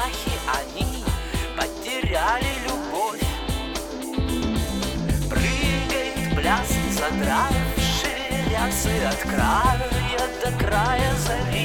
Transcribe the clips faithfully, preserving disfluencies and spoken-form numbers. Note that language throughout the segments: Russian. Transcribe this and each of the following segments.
монахи, они потеряли любовь. Прыгает пляс, задравшие рясы от края до края зари.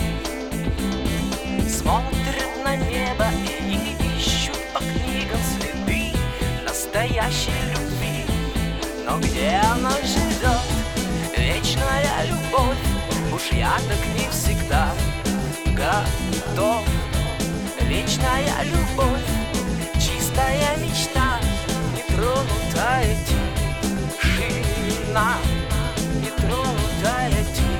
Смотрят на небо и ищут по книгам следы настоящей любви. Но где она живет, вечная любовь? Уж я так не всегда готов. Вечная любовь, чистая мечта, нетронутая тишина, нетронутая тишина.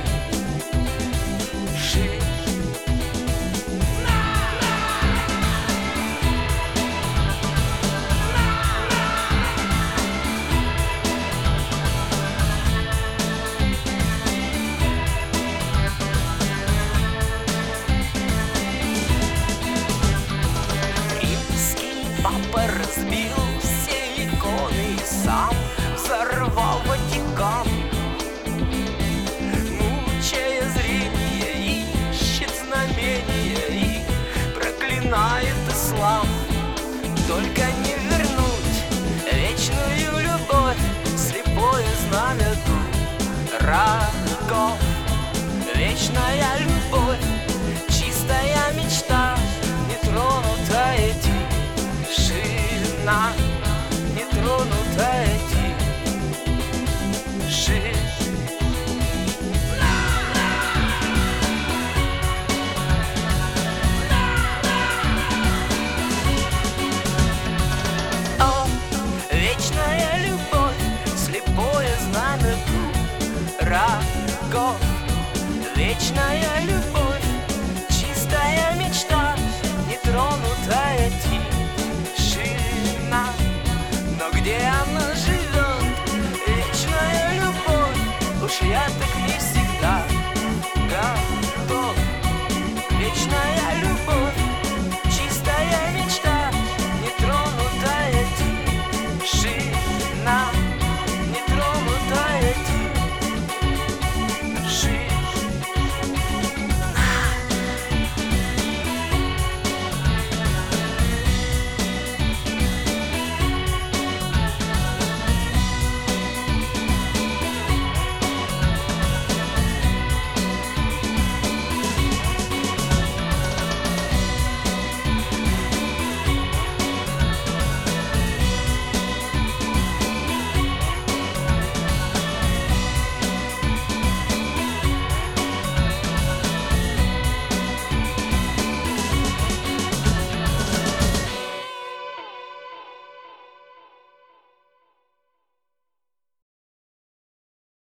Папа разбил все иконы и сам взорвал Ватикан. Мучая зрение, ищет знамения и проклинает ислам. Только не вернуть вечную любовь, слепое знамя дураков. Вечная любовь, чистая мечта, нетронутая тишина, нетронутая тишина. О, вечная любовь, слепое знамя дураков. Вечная любовь.